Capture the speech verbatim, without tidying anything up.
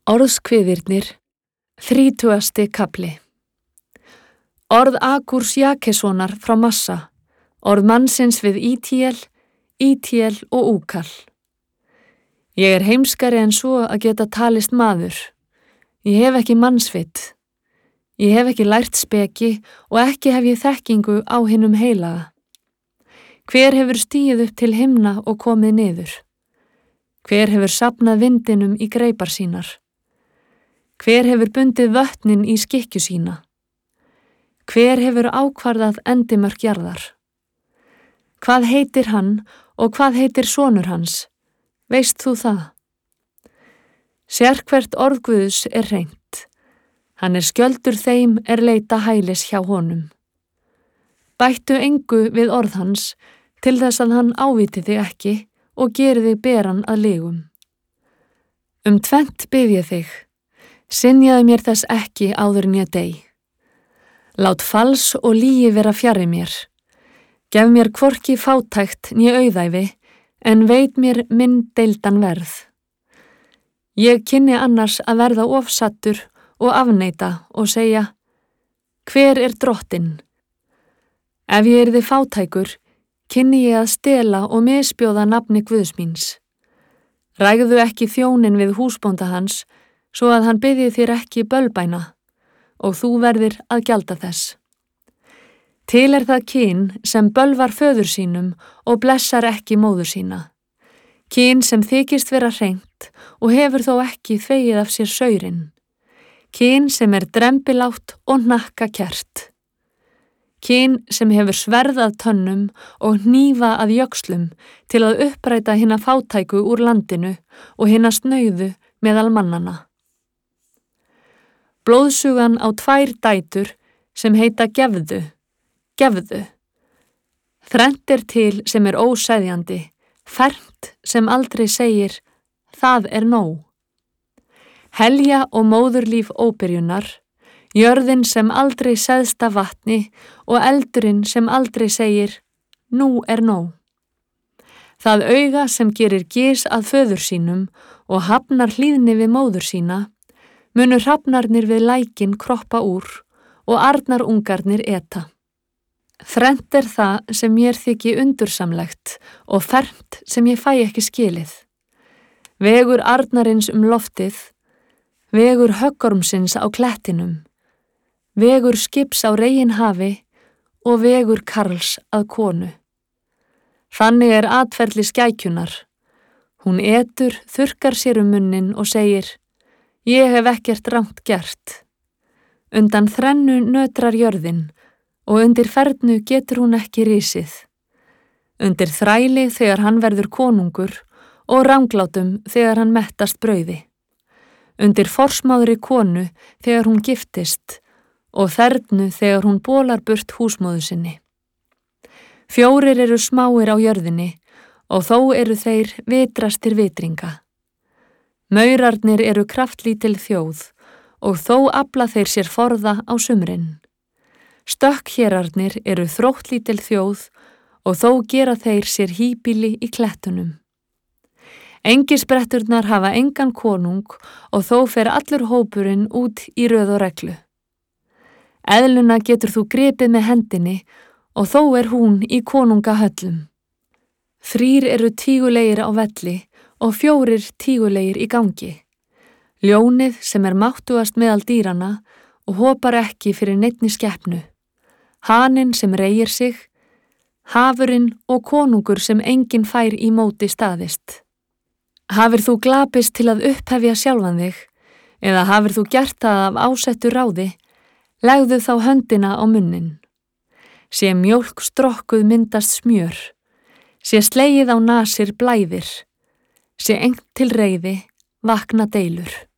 Orðskviðirnir, þrítugasti kafli. Orð Akúrs Jakessonar frá Massa, orð mannsins við Ítíel, Ítíel og Úkal. Ég er heimskari en svo að geta talist maður. Ég hef ekki mannsvit. Ég hef ekki lært speki og ekki hef ég þekkingu á hinum heilaga. Hver hefur stigið upp til himna og komið niður? Hver hefur safnað vindinum í greipar sínar? Hver hefur bundið vötnin í skikkju sína? Hver hefur ákvarðað endimörk jarðar? Hvað heitir hann og hvað heitir sonur hans? Veist þú það? Sérhvert orð Guðs er hreint. Hann er skjöldur þeim er leita hælis hjá honum. Bættu engu við orð hans til þess að hann áviti þig ekki og geri þig beran að lygum. Um tvennt bið ég þig. Synjaðu mér þess ekki áður en ég dey. Lát fals og lygi vera fjarri mér. Gef mér hvorki fátækt né auðæfi, en veit mér minn deildan verð. Ég kynni annars að verða ofsattur og afneita og segja, hver er drottinn? Ef ég yrði fátækur, kynni ég að stela og misbjóða nafni Guðs míns. Rægðu ekki þjónin við húsbónda hans, svo að hann biðji þér ekki bölbæna, og þú verðir að gjalda þess. Til er það kyn sem bölvar föður sínum og blessar ekki móður sína. Kyn sem þykist vera hreint og hefur þó ekki þvegið af sér saurinn. Kyn sem er drembilátt og hnakka kert. Kyn sem hefur sverðað tönnum og hnífa að jöxlum til að uppræta hina fátæku úr landinu og hina snauðu meðal mannana. Blóðsugan á tvær dætur sem heita gefðu, gefðu. Þrennt er til sem er óseðjandi, fermt sem aldrei segir, það er nóg. Helja og móðurlíf óbyrjunar, jörðin sem aldrei seðst af vatni og eldurinn sem aldrei segir, nú er nóg. Það auga sem gerir gys að föður sínum og hafnar hlýðni við móður sína, munu hrafnarnir við lækin kroppa úr og arnarungarnir eta. Þrennt er það sem mér þyki undursamlegt og fermt sem ég fæ ekki skilið. Vegur arnarins um loftið, vegur höggormsins á klettinum, vegur skips á reginhafi og vegur karls að konu. Þannig er atferli skækjunar. Hún etur, þurrkar sér um munnin og segir, ég hef ekkert rangt gert. Undan þrennu nötrar jörðin og undir fernu getur hún ekki risið. Undir þræli þegar hann verður konungur og ranglátum þegar hann mettast brauði. Undir forsmáðri konu þegar hún giftist og þernu þegar hún bólar burt húsmóðu sinni. Fjórir eru smáir á jörðinni og þó eru þeir vitrastir vitringa. Maurarnir eru kraftlítil þjóð og þó afla þeir sér forða á sumrin. Stökkhérarnir eru þróttlítil þjóð og þó gera þeir sér híbýli í klettunum. Engisbretturnar hafa engan konung og þó fer allur hópurinn út í röð og reglu. Eðluna getur þú gripið með hendinni og þó er hún í konungahöllum. Þrír eru tígulegir á velli og fjórir tígulegir í gangi. Ljónið sem er máttugast meðal dýrana og hopar ekki fyrir neinni skepnu. Haninn sem reigir sig, hafurinn og konungur sem enginn fær í móti staðist. Hafir þú glapist til að upphefja sjálfan þig, eða hafir þú gert það af ásettu ráði, legðu þá höndina á munnin. Sé mjólk strokkuð myndast smjör, sé slegið á nasir blæðir, sé engt til reiði, vakna deilur.